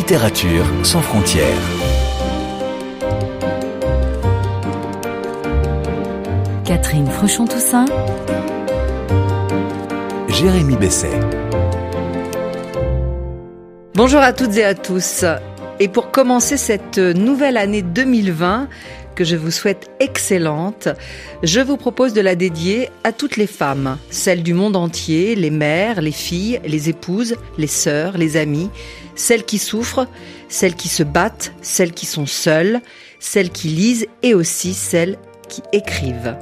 Littérature sans frontières. Catherine Fruchon-Toussaint. Jérémy Besset. Bonjour à toutes et à tous. Et pour commencer cette nouvelle année 2020, que je vous souhaite excellente, je vous propose de la dédier à toutes les femmes, celles du monde entier, les mères, les filles, les épouses, les sœurs, les amies, celles qui souffrent, celles qui se battent, celles qui sont seules, celles qui lisent et aussi celles qui écrivent.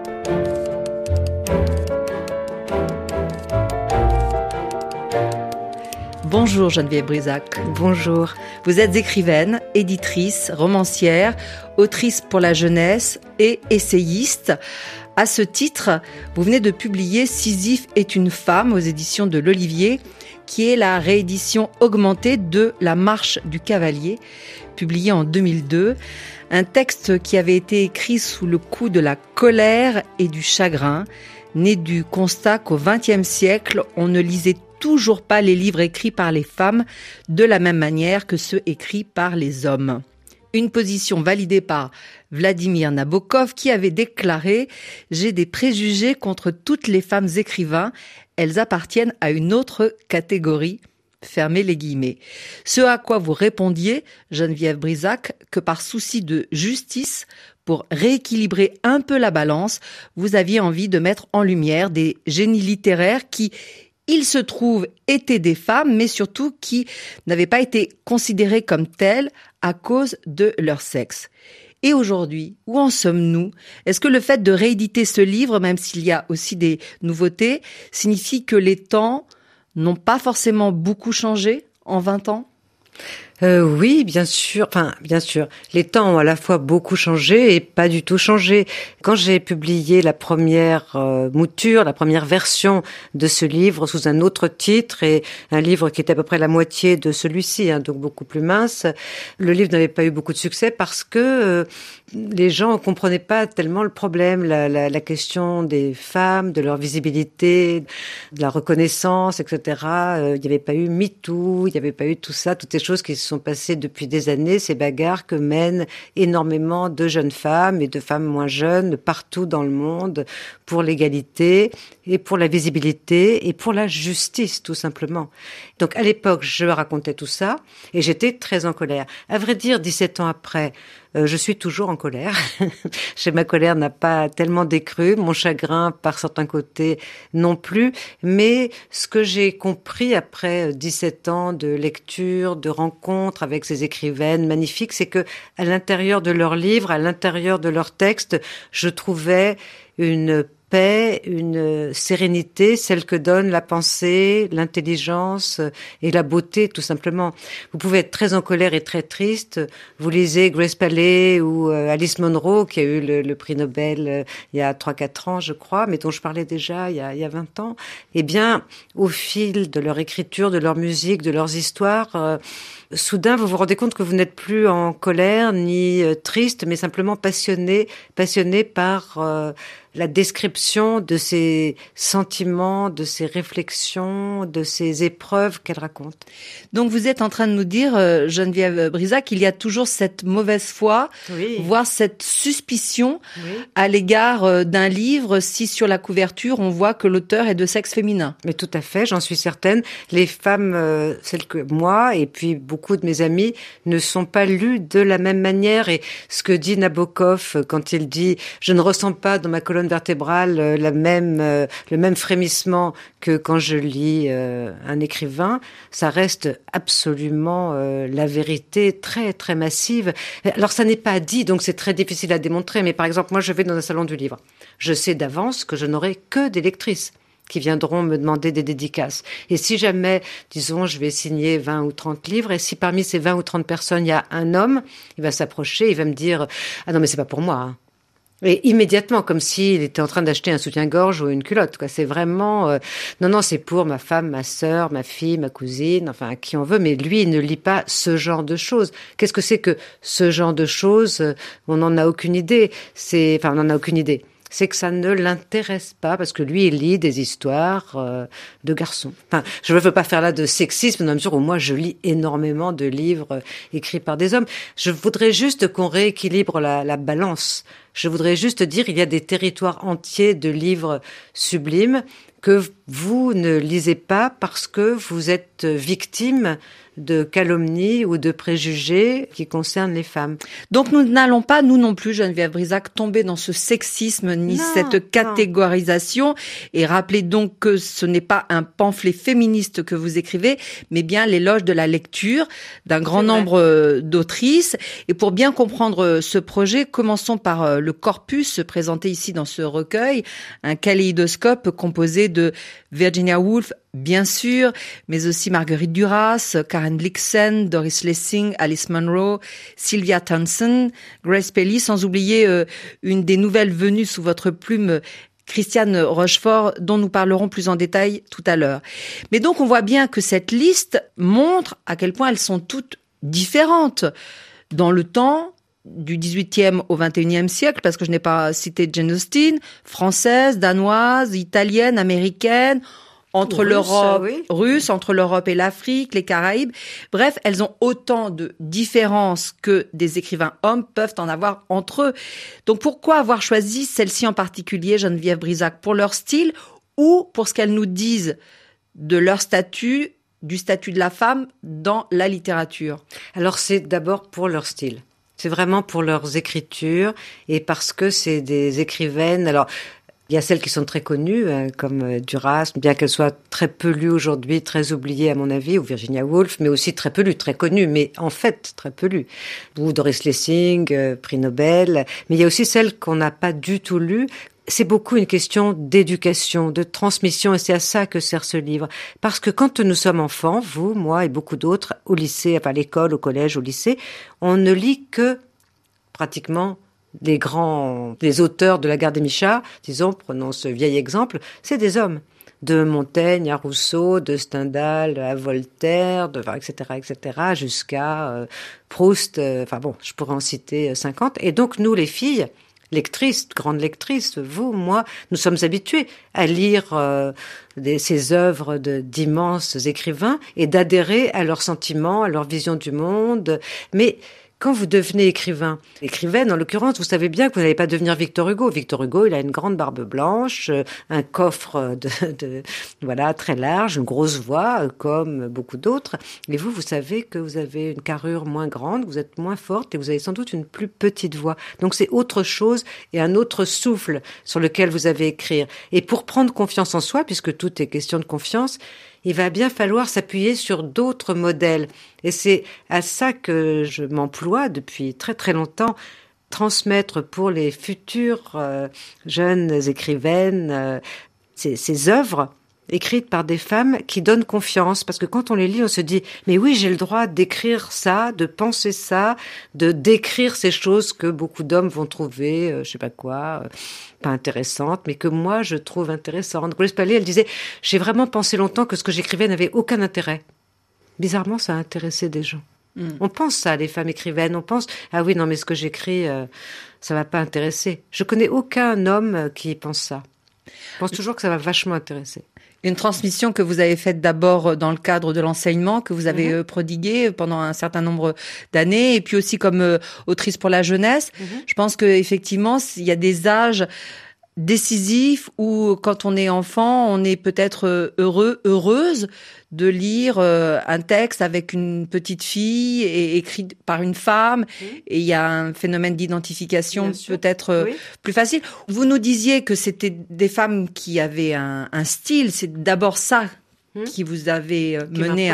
Bonjour Geneviève Brisac. Bonjour. Vous êtes écrivaine, éditrice, romancière, autrice pour la jeunesse et essayiste. À ce titre, vous venez de publier Sisyphe est une femme aux éditions de l'Olivier, qui est la réédition augmentée de La Marche du Cavalier, publiée en 2002. Un texte qui avait été écrit sous le coup de la colère et du chagrin, né du constat qu'au XXe siècle, on ne lisait toujours pas les livres écrits par les femmes de la même manière que ceux écrits par les hommes. Une position validée par Vladimir Nabokov qui avait déclaré « J'ai des préjugés contre toutes les femmes écrivains, elles appartiennent à une autre catégorie ». Fermez les guillemets. Ce à quoi vous répondiez, Geneviève Brisac, que par souci de justice, pour rééquilibrer un peu la balance, vous aviez envie de mettre en lumière des génies littéraires qui, il se trouve, étaient des femmes, mais surtout qui n'avaient pas été considérées comme telles à cause de leur sexe. Et aujourd'hui, où en sommes-nous ? Est-ce que le fait de rééditer ce livre, même s'il y a aussi des nouveautés, signifie que les temps n'ont pas forcément beaucoup changé en 20 ans ? Oui, bien sûr. Les temps ont à la fois beaucoup changé et pas du tout changé. Quand j'ai publié la première mouture, la première version de ce livre sous un autre titre et un livre qui était à peu près la moitié de celui-ci, donc beaucoup plus mince, le livre n'avait pas eu beaucoup de succès parce que les gens ne comprenaient pas tellement le problème, la question des femmes, de leur visibilité, de la reconnaissance, etc. Il n'y avait pas eu MeToo, il n'y avait pas eu tout ça, toutes ces choses qui se sont passées depuis des années, ces bagarres que mènent énormément de jeunes femmes et de femmes moins jeunes partout dans le monde pour l'égalité et pour la visibilité et pour la justice, tout simplement. Donc à l'époque, je racontais tout ça et j'étais très en colère. À vrai dire, 17 ans après, je suis toujours en colère. Ma colère n'a pas tellement décru, mon chagrin par certains côtés non plus, mais ce que j'ai compris après 17 ans de lecture, de rencontres avec ces écrivaines magnifiques, c'est que à l'intérieur de leurs livres, à l'intérieur de leurs textes, je trouvais une paix, une sérénité, celle que donne la pensée, l'intelligence et la beauté, tout simplement. Vous pouvez être très en colère et très triste. Vous lisez Grace Paley ou Alice Munro, qui a eu le prix Nobel il y a 3-4 ans, je crois, mais dont je parlais déjà il y a 20 ans. Eh bien, au fil de leur écriture, de leur musique, de leurs histoires, soudain, vous vous rendez compte que vous n'êtes plus en colère ni triste, mais simplement passionné par la description de ces sentiments, de ces réflexions, de ces épreuves qu'elle raconte. Donc vous êtes en train de nous dire, Geneviève Brisac, qu'il y a toujours cette mauvaise foi, oui, voire cette suspicion à l'égard d'un livre si sur la couverture on voit que l'auteur est de sexe féminin. Mais tout à fait, j'en suis certaine. Les femmes, celles que moi et puis beaucoup de mes amis, ne sont pas lues de la même manière. Et ce que dit Nabokov quand il dit « Je ne ressens pas dans ma colonne vertébrale le même frémissement que quand je lis un écrivain », ça reste absolument la vérité très très massive. Alors ça n'est pas dit, donc c'est très difficile à démontrer, mais par exemple moi je vais dans un salon du livre, je sais d'avance que je n'aurai que des lectrices qui viendront me demander des dédicaces. Et si jamais, disons, je vais signer 20 ou 30 livres, et si parmi ces 20 ou 30 personnes, il y a un homme, il va s'approcher, il va me dire « Ah non, mais c'est pas pour moi, hein. » Et immédiatement, comme s'il était en train d'acheter un soutien-gorge ou une culotte, quoi. C'est vraiment, non, c'est pour ma femme, ma sœur, ma fille, ma cousine, enfin, qui on veut. Mais lui, il ne lit pas ce genre de choses. Qu'est-ce que c'est que ce genre de choses? On n'en a aucune idée. On n'en a aucune idée. c'est que ça ne l'intéresse pas, parce que lui, il lit des histoires de garçons. Enfin, je ne veux pas faire là de sexisme, dans la mesure où moi, je lis énormément de livres écrits par des hommes. Je voudrais juste qu'on rééquilibre la balance. Je voudrais juste dire, il y a des territoires entiers de livres sublimes que vous ne lisez pas parce que vous êtes victime de calomnies ou de préjugés qui concernent les femmes. Donc nous n'allons pas, nous non plus, Geneviève Brisac, tomber dans ce sexisme ni cette catégorisation et rappeler donc que ce n'est pas un pamphlet féministe que vous écrivez, mais bien l'éloge de la lecture d'un grand nombre d'autrices. Et pour bien comprendre ce projet, commençons par le corpus présenté ici dans ce recueil, un kaléidoscope composé de Virginia Woolf, bien sûr, mais aussi Marguerite Duras, Karen Blixen, Doris Lessing, Alice Munro, Sylvia Townsend, Grace Paley, sans oublier une des nouvelles venues sous votre plume, Christiane Rochefort, dont nous parlerons plus en détail tout à l'heure. Mais donc on voit bien que cette liste montre à quel point elles sont toutes différentes dans le temps, du 18e au 21e siècle, parce que je n'ai pas cité Jane Austen, française, danoise, italienne, américaine, entre l'Europe russe, entre l'Europe et l'Afrique, les Caraïbes. Bref, elles ont autant de différences que des écrivains hommes peuvent en avoir entre eux. Donc pourquoi avoir choisi celle-ci en particulier, Geneviève Brisac, pour leur style ou pour ce qu'elles nous disent de leur statut, du statut de la femme dans la littérature? Alors c'est d'abord pour leur style. C'est vraiment pour leurs écritures et parce que c'est des écrivaines. Alors, il y a celles qui sont très connues, comme Duras, bien qu'elle soit très peu lue aujourd'hui, très oubliée à mon avis, ou Virginia Woolf, mais aussi très peu lue, très connue, mais en fait très peu lue. Ou Doris Lessing, prix Nobel. Mais il y a aussi celles qu'on n'a pas du tout lues. C'est beaucoup une question d'éducation, de transmission, et c'est à ça que sert ce livre. Parce que quand nous sommes enfants, vous, moi et beaucoup d'autres, au lycée, enfin à l'école, au collège, au lycée, on ne lit que pratiquement les auteurs de la Gare des Michards, disons, prenons ce vieil exemple, c'est des hommes. De Montaigne à Rousseau, de Stendhal à Voltaire, etc., jusqu'à Proust. Enfin bon, je pourrais en citer 50. Et donc nous, les filles, lectrices, grandes lectrices, vous, moi, nous sommes habitués à lire ces œuvres d'immenses écrivains et d'adhérer à leurs sentiments, à leur vision du monde. Mais quand vous devenez écrivaine en l'occurrence, vous savez bien que vous n'allez pas devenir Victor Hugo. Victor Hugo, il a une grande barbe blanche, un coffre voilà, très large, une grosse voix, comme beaucoup d'autres. Et vous savez que vous avez une carrure moins grande, vous êtes moins forte et vous avez sans doute une plus petite voix. Donc c'est autre chose et un autre souffle sur lequel vous avez écrire. Et pour prendre confiance en soi, puisque tout est question de confiance, il va bien falloir s'appuyer sur d'autres modèles. Et c'est à ça que je m'emploie depuis très très longtemps, transmettre pour les futures jeunes écrivaines ces œuvres écrites par des femmes qui donnent confiance. Parce que quand on les lit, on se dit « Mais oui, j'ai le droit d'écrire ça, de penser ça, de décrire ces choses que beaucoup d'hommes vont trouver, je sais pas quoi, pas intéressantes, mais que moi, je trouve intéressantes. » Grace Paley, elle disait « J'ai vraiment pensé longtemps que ce que j'écrivais n'avait aucun intérêt. » Bizarrement, ça a intéressé des gens. On pense ça, les femmes écrivaines. On pense « Ah oui, non, mais ce que j'écris, ça va pas intéresser. » Je connais aucun homme qui pense ça. Je pense toujours que ça va vachement intéresser. Une transmission que vous avez faite d'abord dans le cadre de l'enseignement, que vous avez prodigué pendant un certain nombre d'années, et puis aussi comme autrice pour la jeunesse. Je pense que effectivement, il y a des âges décisifs où, quand on est enfant, on est peut-être heureuse de lire un texte avec une petite fille et écrit par une femme, et il y a un phénomène d'identification peut-être plus facile. Vous nous disiez que c'était des femmes qui avaient un style, c'est d'abord ça qui vous avait mené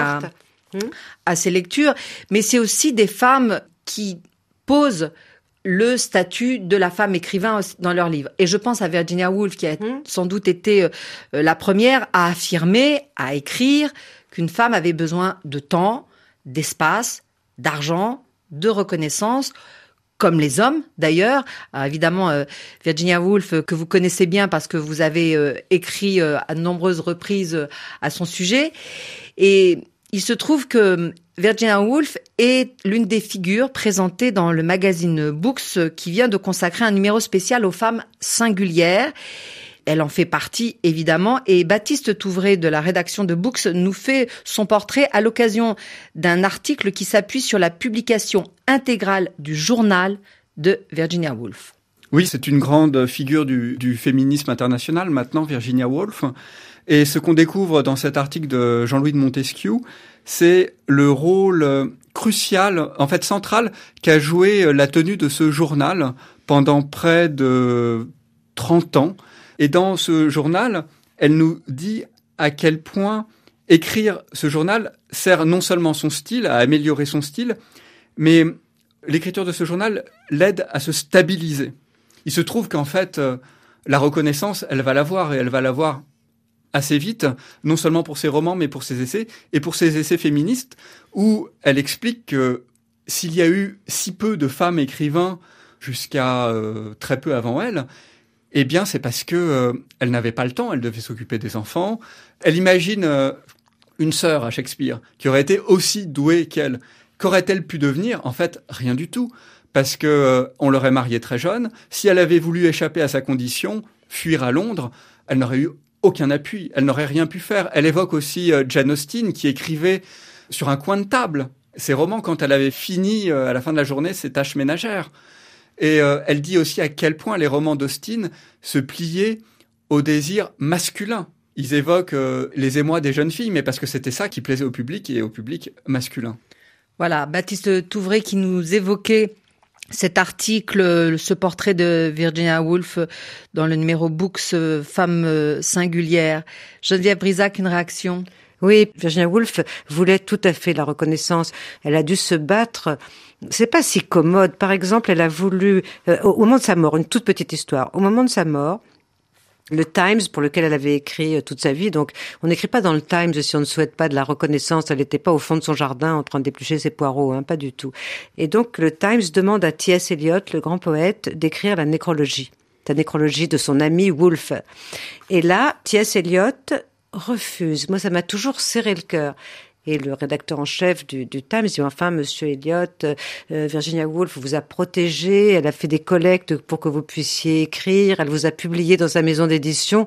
à ces lectures, mais c'est aussi des femmes qui posent le statut de la femme écrivain dans leurs livres. Et je pense à Virginia Woolf, qui a sans doute été la première à affirmer, à écrire qu'une femme avait besoin de temps, d'espace, d'argent, de reconnaissance, comme les hommes d'ailleurs. Évidemment, Virginia Woolf, que vous connaissez bien parce que vous avez écrit à de nombreuses reprises à son sujet. Et Il se trouve que Virginia Woolf est l'une des figures présentées dans le magazine Books qui vient de consacrer un numéro spécial aux femmes singulières. Elle en fait partie, évidemment, et Baptiste Touvray de la rédaction de Books nous fait son portrait à l'occasion d'un article qui s'appuie sur la publication intégrale du journal de Virginia Woolf. Oui, c'est une grande figure du féminisme international maintenant, Virginia Woolf. Et ce qu'on découvre dans cet article de Jean-Louis de Montesquieu, c'est le rôle crucial, en fait central, qu'a joué la tenue de ce journal pendant près de 30 ans. Et dans ce journal, elle nous dit à quel point écrire ce journal sert non seulement son style, à améliorer son style, mais l'écriture de ce journal l'aide à se stabiliser. Il se trouve qu'en fait, la reconnaissance, elle va l'avoir, et elle va l'avoir assez vite, non seulement pour ses romans, mais pour ses essais, et pour ses essais féministes, où elle explique que s'il y a eu si peu de femmes écrivains jusqu'à très peu avant elle, eh bien, c'est parce que elle n'avait pas le temps, elle devait s'occuper des enfants. Elle imagine une sœur à Shakespeare qui aurait été aussi douée qu'elle. Qu'aurait-elle pu devenir ? En fait, rien du tout, parce que on l'aurait mariée très jeune. Si elle avait voulu échapper à sa condition, fuir à Londres, elle n'aurait eu aucun appui, elle n'aurait rien pu faire. Elle évoque aussi Jane Austen qui écrivait sur un coin de table ses romans quand elle avait fini à la fin de la journée ses tâches ménagères. Et elle dit aussi à quel point les romans d'Austen se pliaient au désir masculin. Ils évoquent les émois des jeunes filles, mais parce que c'était ça qui plaisait au public et au public masculin. Voilà, Baptiste Touvray qui nous évoquait cet article, ce portrait de Virginia Woolf dans le numéro Books Femmes singulières. Geneviève Brisac, une réaction ? Oui, Virginia Woolf voulait tout à fait la reconnaissance. Elle a dû se battre. C'est pas si commode. Par exemple, elle a voulu, au moment de sa mort, une toute petite histoire. Au moment de sa mort, le Times, pour lequel elle avait écrit toute sa vie, donc on n'écrit pas dans le Times si on ne souhaite pas de la reconnaissance. Elle n'était pas au fond de son jardin en train d'éplucher ses poireaux, pas du tout. Et donc le Times demande à T.S. Eliot, le grand poète, d'écrire la nécrologie de son ami Woolf. Et là, T.S. Eliot refuse. Moi, ça m'a toujours serré le cœur. Et le rédacteur en chef du Times dit, enfin, monsieur Eliot, Virginia Woolf vous a protégé, elle a fait des collectes pour que vous puissiez écrire, elle vous a publié dans sa maison d'édition.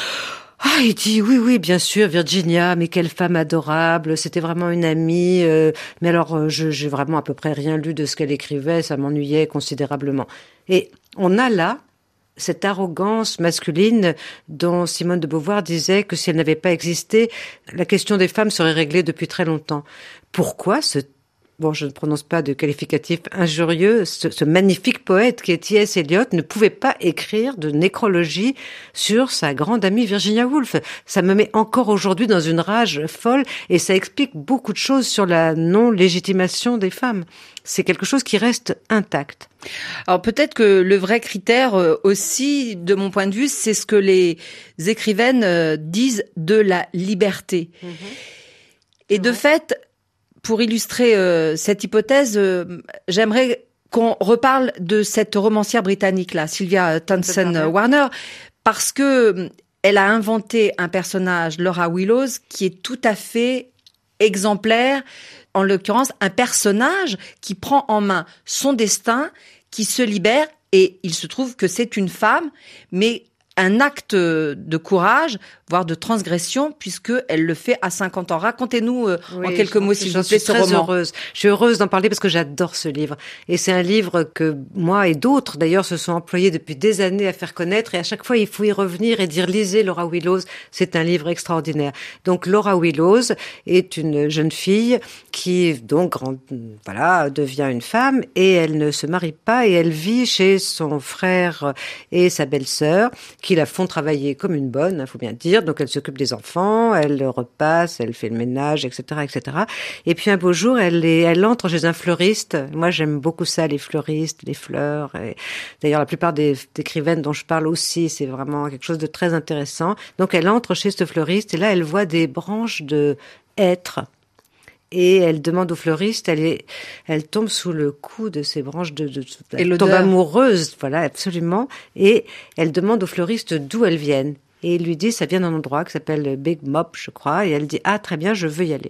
Ah, il dit, oui, bien sûr, Virginia, mais quelle femme adorable, c'était vraiment une amie, mais alors, j'ai vraiment à peu près rien lu de ce qu'elle écrivait, ça m'ennuyait considérablement. Et on a là cette arrogance masculine dont Simone de Beauvoir disait que si elle n'avait pas existé, la question des femmes serait réglée depuis très longtemps. Pourquoi je ne prononce pas de qualificatif injurieux, ce magnifique poète qui est T.S. Eliot ne pouvait pas écrire de nécrologie sur sa grande amie Virginia Woolf. Ça me met encore aujourd'hui dans une rage folle et ça explique beaucoup de choses sur la non-légitimation des femmes. C'est quelque chose qui reste intact. Alors peut-être que le vrai critère aussi, de mon point de vue, c'est ce que les écrivaines disent de la liberté. Mmh. Et de fait, pour illustrer cette hypothèse, j'aimerais qu'on reparle de cette romancière britannique-là, Sylvia Townsend-Warner, parce que elle a inventé un personnage, Laura Willows, qui est tout à fait exemplaire, en l'occurrence un personnage qui prend en main son destin, qui se libère, et il se trouve que c'est une femme, mais un acte de courage, voire de transgression, puisque elle le fait à 50 ans. Racontez-nous en quelques mots, s'il vous plaît, ce roman. Je suis heureuse d'en parler parce que j'adore ce livre. Et c'est un livre que moi et d'autres, d'ailleurs, se sont employés depuis des années à faire connaître. Et à chaque fois, il faut y revenir et dire, lisez Laura Willows. C'est un livre extraordinaire. Donc, Laura Willows est une jeune fille qui, donc, devient une femme et elle ne se marie pas et elle vit chez son frère et sa belle-sœur qui la font travailler comme une bonne, faut bien dire. Donc elle s'occupe des enfants, elle repasse, elle fait le ménage, etc., etc. Et puis un beau jour, elle entre chez un fleuriste. Moi, j'aime beaucoup ça, les fleuristes, les fleurs. Et d'ailleurs, la plupart des écrivaines dont je parle aussi, c'est vraiment quelque chose de très intéressant. Donc elle entre chez ce fleuriste et là, elle voit des branches de hêtre. Et elle demande au fleuriste, elle tombe sous le coup de ces branches elle tombe amoureuse, voilà, absolument. Et elle demande au fleuriste d'où elles viennent. Et il lui dit, ça vient d'un endroit qui s'appelle Big Mop, je crois. Et elle dit, ah, très bien, je veux y aller.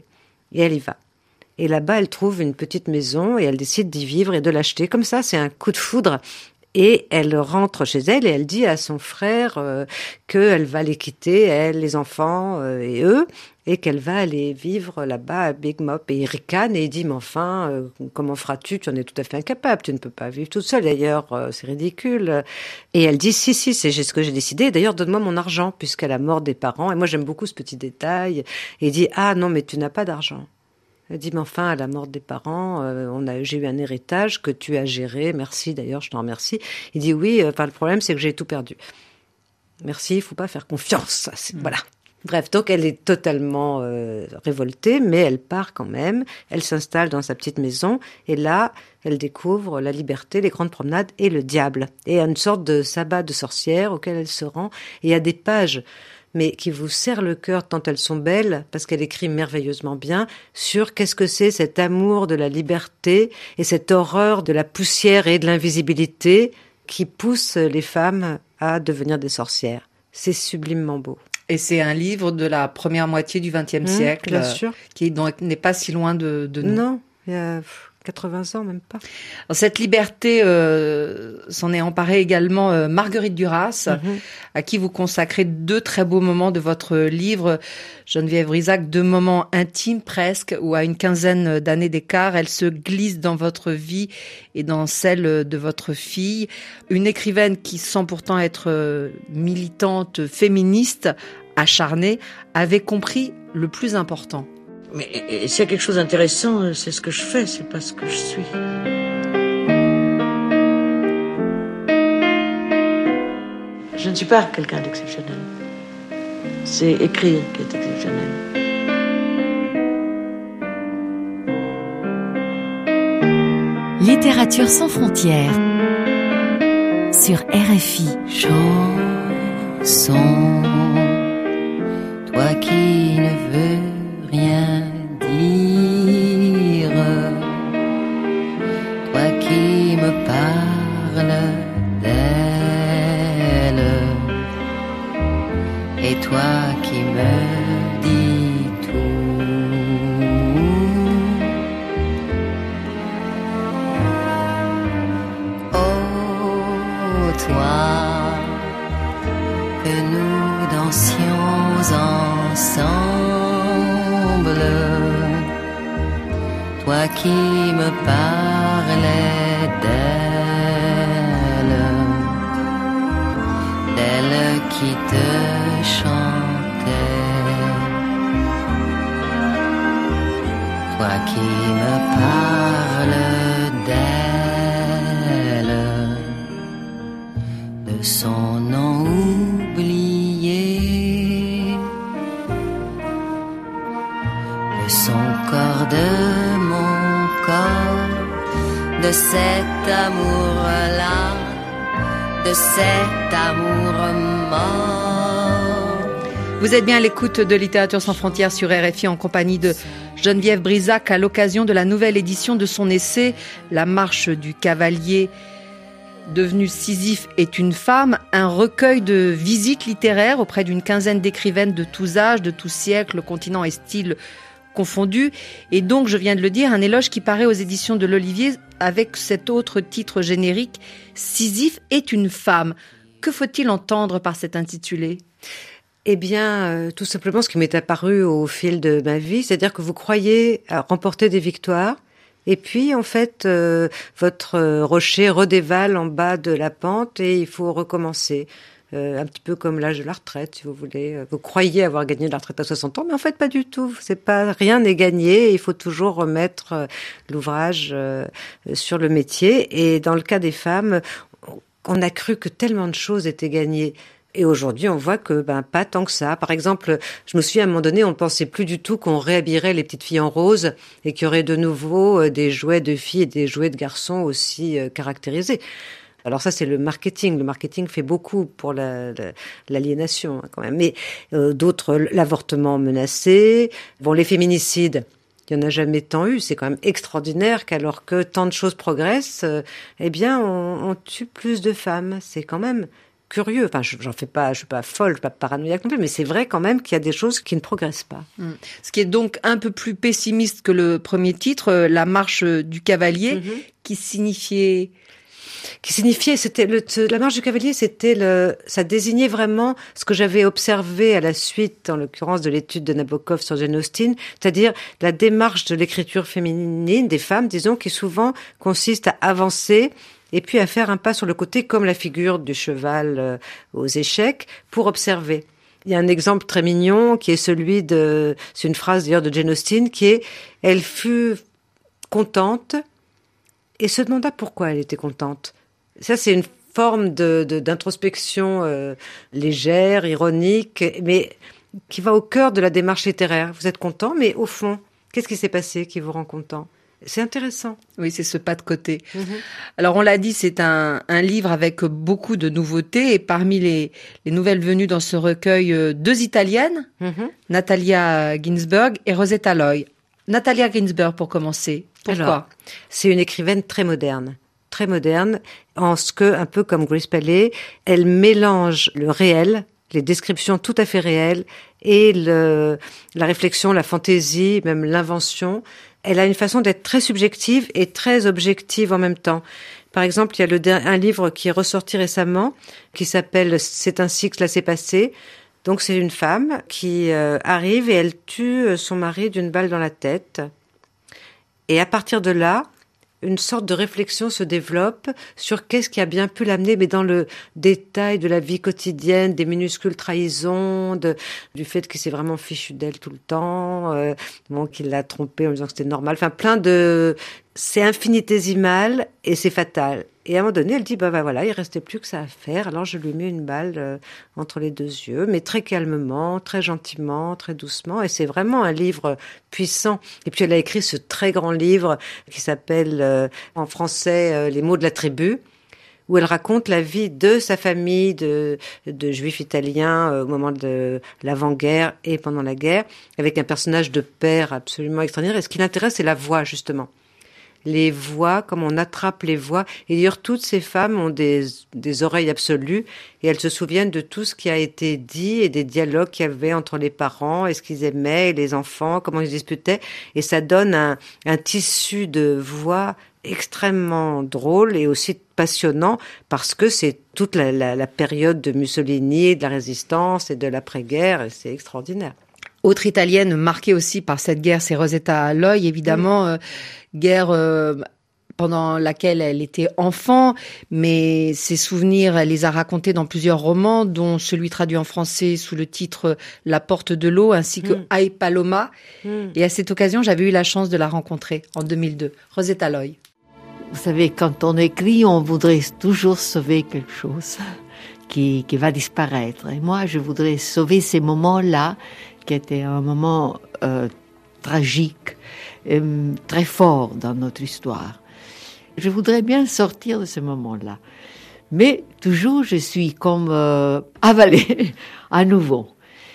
Et elle y va. Et là-bas, elle trouve une petite maison et elle décide d'y vivre et de l'acheter. Comme ça, c'est un coup de foudre. Et elle rentre chez elle et elle dit à son frère qu'elle va les quitter, elle, les enfants et eux, et qu'elle va aller vivre là-bas à Big Mop. Et il ricane et il dit, mais enfin, comment feras-tu? Tu en es tout à fait incapable, tu ne peux pas vivre toute seule. D'ailleurs, c'est ridicule. Et elle dit, si, c'est ce que j'ai décidé. D'ailleurs, donne-moi mon argent, puisqu'à la mort des parents. Et moi, j'aime beaucoup ce petit détail. Et il dit, ah non, mais tu n'as pas d'argent. Elle dit, mais enfin, à la mort des parents, j'ai eu un héritage que tu as géré. Merci, d'ailleurs, je t'en remercie. Il dit, oui, le problème, c'est que j'ai tout perdu. Merci, il faut pas faire confiance. Voilà. Bref, donc elle est totalement révoltée, mais elle part quand même. Elle s'installe dans sa petite maison. Et là, elle découvre la liberté, les grandes promenades et le diable. Et une sorte de sabbat de sorcière auquel elle se rend. Et il y a des pages mais qui vous serrent le cœur tant elles sont belles, parce qu'elle écrit merveilleusement bien, sur qu'est-ce que c'est cet amour de la liberté et cette horreur de la poussière et de l'invisibilité qui pousse les femmes à devenir des sorcières. C'est sublimement beau. Et c'est un livre de la première moitié du XXe siècle, bien sûr. Qui donc n'est pas si loin de nous. Non, il y a 80 ans, même pas. Alors, cette liberté s'en est emparée également Marguerite Duras, à qui vous consacrez 2 très beaux moments de votre livre, Geneviève Brisac, 2 moments intimes presque, où à une quinzaine d'années d'écart, elle se glisse dans votre vie et dans celle de votre fille. Une écrivaine qui, sans pourtant être militante féministe, acharnée, avait compris le plus important. Mais s'il y a quelque chose d'intéressant, c'est ce que je fais, c'est pas ce que je suis. Je ne suis pas quelqu'un d'exceptionnel. C'est écrire qui est exceptionnel. Littérature sans frontières sur RFI. Chanson, toi qui ne veux rien dire, toi qui me parles d'elle, et toi qui me dis tout. Oh, toi, que nous dansions ensemble, toi qui me parlais d'elle, d'elle qui te chantait, toi qui me parles d'elle, de son nom oublié, de son corps, de mon corps, de cet amour-là, de cet amour mort. Vous êtes bien à l'écoute de Littérature sans frontières sur RFI en compagnie de Geneviève Brisac à l'occasion de la nouvelle édition de son essai « La marche du cavalier ». Devenu Sisyphe est une femme, un recueil de visites littéraires auprès d'une quinzaine d'écrivaines de tous âges, de tous siècles, continents et styles confondus. Et donc, je viens de le dire, un éloge qui paraît aux éditions de l'Olivier avec cet autre titre générique, Sisyphe est une femme. Que faut-il entendre par cet intitulé ? Eh bien, tout simplement ce qui m'est apparu au fil de ma vie, c'est-à-dire que vous croyez remporter des victoires, et puis, en fait, votre rocher redévale en bas de la pente et il faut recommencer. Un petit peu comme l'âge de la retraite, si vous voulez. Vous croyez avoir gagné la retraite à 60 ans, mais en fait, pas du tout. Rien n'est gagné. Il faut toujours remettre l'ouvrage sur le métier. Et dans le cas des femmes, on a cru que tellement de choses étaient gagnées. Et aujourd'hui, on voit que pas tant que ça. Par exemple, je me souviens à un moment donné, on ne pensait plus du tout qu'on réhabillerait les petites filles en rose et qu'il y aurait de nouveau des jouets de filles et des jouets de garçons aussi caractérisés. Alors ça, c'est le marketing. Le marketing fait beaucoup pour l'aliénation quand même. Mais d'autres, l'avortement menacé, les féminicides. Il n'y en a jamais tant eu. C'est quand même extraordinaire qu'alors que tant de choses progressent, on tue plus de femmes. C'est quand même curieux. Enfin, je suis pas folle, je suis pas paranoïaque non plus, mais c'est vrai quand même qu'il y a des choses qui ne progressent pas. Ce qui est donc un peu plus pessimiste que le premier titre, La marche du cavalier, qui signifiait, la marche du cavalier, ça désignait vraiment ce que j'avais observé à la suite, en l'occurrence de l'étude de Nabokov sur Jane Austen, c'est-à-dire la démarche de l'écriture féminine des femmes, disons, qui souvent consiste à avancer et puis à faire un pas sur le côté, comme la figure du cheval aux échecs, pour observer. Il y a un exemple très mignon qui est c'est une phrase d'ailleurs de Jane Austen qui est « Elle fut contente et se demanda pourquoi elle était contente ». Ça, c'est une forme d'introspection légère, ironique, mais qui va au cœur de la démarche littéraire. Vous êtes content, mais au fond, qu'est-ce qui s'est passé qui vous rend content ? C'est intéressant. Oui, c'est ce pas de côté. Alors, on l'a dit, c'est un livre avec beaucoup de nouveautés. Et parmi les nouvelles venues dans ce recueil, 2 Italiennes, Natalia Ginzburg et Rosetta Loy. Natalia Ginzburg, pour commencer. Pourquoi ? Alors, c'est une écrivaine très moderne, en ce que, un peu comme Grace Paley, elle mélange le réel, les descriptions tout à fait réelles, et la réflexion, la fantaisie, même l'invention. Elle a une façon d'être très subjective et très objective en même temps. Par exemple, il y a un livre qui est ressorti récemment, qui s'appelle « C'est ainsi que cela s'est passé ». Donc c'est une femme qui arrive et elle tue son mari d'une balle dans la tête. Et à partir de là, une sorte de réflexion se développe sur qu'est-ce qui a bien pu l'amener, mais dans le détail de la vie quotidienne, des minuscules trahisons, du fait qu'il s'est vraiment fichu d'elle tout le temps, qu'il l'a trompée en disant que c'était normal. Enfin, c'est infinitésimal et c'est fatal. Et à un moment donné, elle dit, voilà, il restait plus que ça à faire. Alors je lui mets une balle entre les 2 yeux, mais très calmement, très gentiment, très doucement. Et c'est vraiment un livre puissant. Et puis elle a écrit ce très grand livre qui s'appelle en français Les mots de la tribu, où elle raconte la vie de sa famille de juifs italiens au moment de l'avant-guerre et pendant la guerre, avec un personnage de père absolument extraordinaire. Et ce qui l'intéresse, c'est la voix, justement. Les voix, comme on attrape les voix. Et d'ailleurs, toutes ces femmes ont des oreilles absolues et elles se souviennent de tout ce qui a été dit et des dialogues qu'il y avait entre les parents et ce qu'ils aimaient et les enfants, comment ils disputaient. Et ça donne un tissu de voix extrêmement drôle et aussi passionnant parce que c'est toute la période de Mussolini, de la résistance et de l'après-guerre et c'est extraordinaire. Autre italienne marquée aussi par cette guerre, c'est Rosetta Loy, évidemment, guerre pendant laquelle elle était enfant, mais ses souvenirs, elle les a racontés dans plusieurs romans, dont celui traduit en français sous le titre La porte de l'eau, ainsi que Ai Paloma. Et à cette occasion, j'avais eu la chance de la rencontrer en 2002. Rosetta Loy. Vous savez, quand on écrit, on voudrait toujours sauver quelque chose qui va disparaître. Et moi, je voudrais sauver ces moments-là, qui étaient un moment tragique, très fort dans notre histoire. Je voudrais bien sortir de ce moment-là. Mais toujours, je suis comme avalée à nouveau.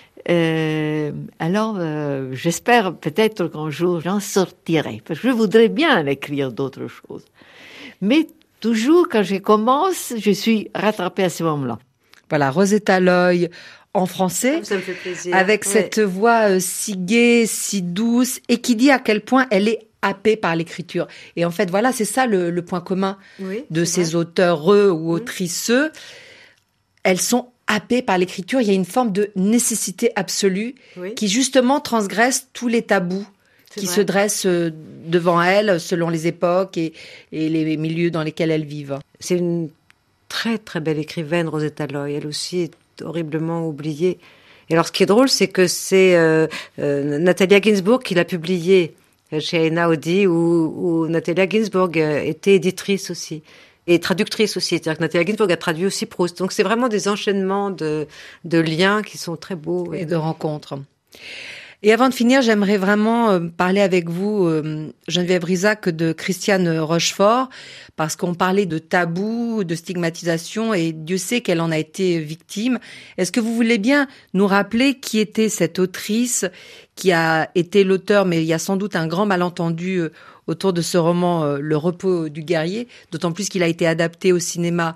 Alors, j'espère peut-être qu'un jour, j'en sortirai. Parce que je voudrais bien écrire d'autres choses. Mais toujours, quand je commence, je suis rattrapée à ce moment-là. Voilà, Rosetta Loy en français, ça me fait plaisir. avec cette voix si gaie, si douce, et qui dit à quel point elle est happée par l'écriture. Et en fait, voilà, c'est ça le point commun de ces auteurs ou autrices. Elles sont happées par l'écriture. Il y a une forme de nécessité absolue qui justement transgresse tous les tabous qui se dressent devant elles selon les époques et les milieux dans lesquels elles vivent. C'est une très très belle écrivaine, Rosetta Loy. Elle aussi est horriblement oubliée. Et alors, ce qui est drôle, c'est que c'est Natalia Ginzburg qui l'a publié chez Einaudi, où Natalia Ginzburg était éditrice aussi et traductrice aussi. C'est-à-dire que Natalia Ginzburg a traduit aussi Proust. Donc, c'est vraiment des enchaînements de liens qui sont très beaux. Et de rencontres. Et avant de finir, j'aimerais vraiment parler avec vous, Geneviève Rizac, de Christiane Rochefort, parce qu'on parlait de tabou, de stigmatisation, et Dieu sait qu'elle en a été victime. Est-ce que vous voulez bien nous rappeler qui était cette autrice qui a été l'auteur, mais il y a sans doute un grand malentendu autour de ce roman Le repos du guerrier, d'autant plus qu'il a été adapté au cinéma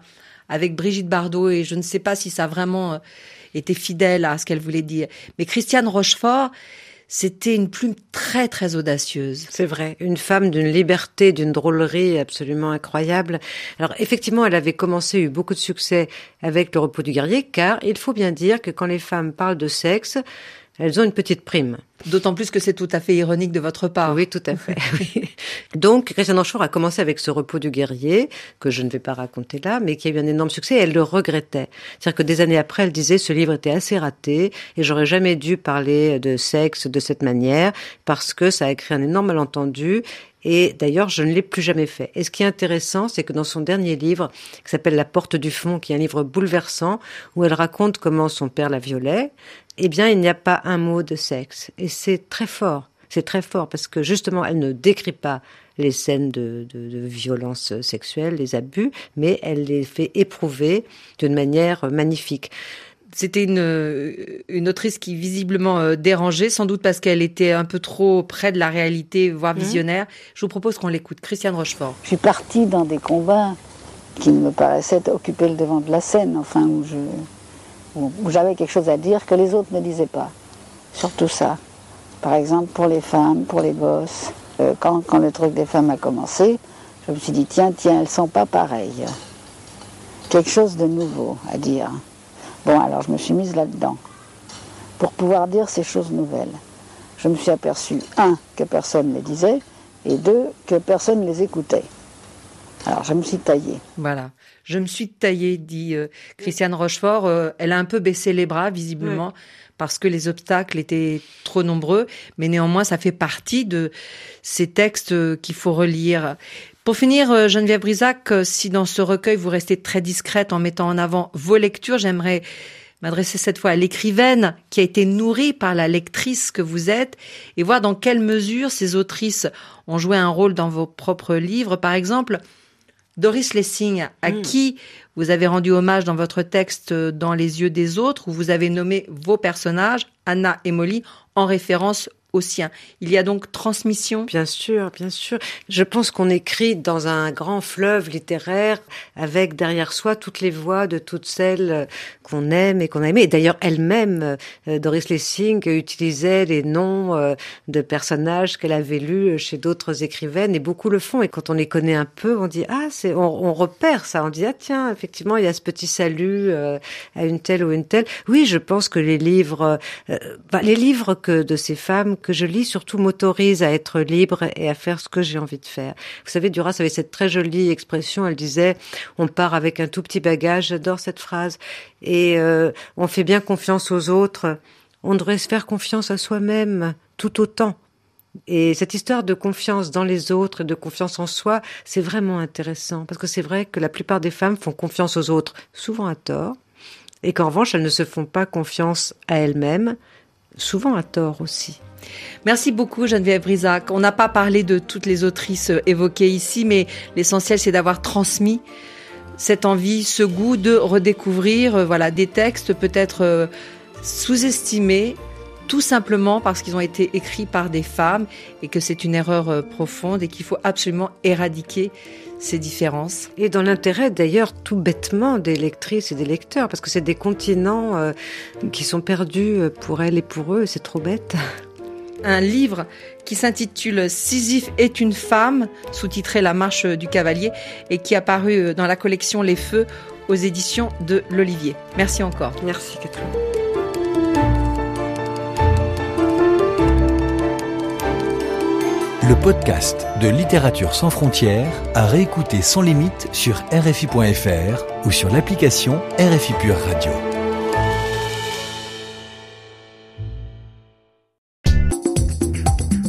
avec Brigitte Bardot et je ne sais pas si ça a vraiment été fidèle à ce qu'elle voulait dire. Mais Christiane Rochefort, c'était une plume très, très audacieuse. C'est vrai, une femme d'une liberté, d'une drôlerie absolument incroyable. Alors effectivement, elle avait eu beaucoup de succès avec Le repos du guerrier, car il faut bien dire que quand les femmes parlent de sexe, elles ont une petite prime. D'autant plus que c'est tout à fait ironique de votre part. Oui, tout à fait. Oui. Donc, Christiane Rochefort a commencé avec Ce repos du guerrier, que je ne vais pas raconter là, mais qui a eu un énorme succès et elle le regrettait. C'est-à-dire que des années après, elle disait ce livre était assez raté et j'aurais jamais dû parler de sexe de cette manière parce que ça a créé un énorme malentendu. Et d'ailleurs, je ne l'ai plus jamais fait. Et ce qui est intéressant, c'est que dans son dernier livre, qui s'appelle La porte du fond, qui est un livre bouleversant, où elle raconte comment son père la violait, eh bien, il n'y a pas un mot de sexe. Et c'est très fort. C'est très fort parce que justement, elle ne décrit pas les scènes de violence sexuelle, les abus, mais elle les fait éprouver d'une manière magnifique. C'était une autrice qui visiblement dérangeait, sans doute parce qu'elle était un peu trop près de la réalité, voire visionnaire. Je vous propose qu'on l'écoute. Christiane Rochefort. Je suis partie dans des combats qui me paraissaient occuper le devant de la scène, enfin où j'avais quelque chose à dire que les autres ne disaient pas. Surtout ça. Par exemple, pour les femmes, pour les bosses. Quand le truc des femmes a commencé, je me suis dit, tiens, elles sont pas pareilles. Quelque chose de nouveau à dire. Bon, alors je me suis mise là-dedans pour pouvoir dire ces choses nouvelles. Je me suis aperçue, 1, que personne ne les disait, et 2, que personne ne les écoutait. Alors je me suis taillée. Voilà, je me suis taillée, dit Christiane Rochefort. Elle a un peu baissé les bras, visiblement, parce que les obstacles étaient trop nombreux, mais néanmoins, ça fait partie de ces textes qu'il faut relire. Pour finir, Geneviève Brisac, si dans ce recueil vous restez très discrète en mettant en avant vos lectures, j'aimerais m'adresser cette fois à l'écrivaine qui a été nourrie par la lectrice que vous êtes et voir dans quelle mesure ces autrices ont joué un rôle dans vos propres livres. Par exemple, Doris Lessing, à qui vous avez rendu hommage dans votre texte Dans les yeux des autres, où vous avez nommé vos personnages, Anna et Molly, en référence au sien. Il y a donc transmission. Bien sûr, bien sûr. Je pense qu'on écrit dans un grand fleuve littéraire avec derrière soi toutes les voix de toutes celles qu'on aime et qu'on a aimées. Et d'ailleurs, elle-même, Doris Lessing, utilisait les noms de personnages qu'elle avait lus chez d'autres écrivaines et beaucoup le font. Et quand on les connaît un peu, on dit on repère ça. On dit tiens, effectivement, il y a ce petit salut à une telle ou une telle. Oui, je pense que les livres que de ces femmes que je lis surtout m'autorise à être libre et à faire ce que j'ai envie de faire. Vous savez, Duras avait cette très jolie expression, elle disait « on part avec un tout petit bagage », j'adore cette phrase, et on fait bien confiance aux autres, on devrait se faire confiance à soi-même tout autant. Et cette histoire de confiance dans les autres et de confiance en soi, c'est vraiment intéressant, parce que c'est vrai que la plupart des femmes font confiance aux autres, souvent à tort, et qu'en revanche, elles ne se font pas confiance à elles-mêmes, souvent à tort aussi. Merci beaucoup Geneviève Brisac. On n'a pas parlé de toutes les autrices évoquées ici, mais l'essentiel c'est d'avoir transmis cette envie, ce goût de redécouvrir des textes peut-être sous-estimés, tout simplement parce qu'ils ont été écrits par des femmes et que c'est une erreur profonde et qu'il faut absolument éradiquer ces différences. Et dans l'intérêt d'ailleurs tout bêtement des lectrices et des lecteurs, parce que c'est des continents qui sont perdus pour elles et pour eux, c'est trop bête. Un livre qui s'intitule « Sisyphe est une femme », sous-titré « La marche du cavalier » et qui est apparu dans la collection Les Feux aux éditions de l'Olivier. Merci encore. Merci Catherine. Le podcast de Littérature sans frontières à réécouter sans limite sur RFI.fr ou sur l'application RFI Pure Radio.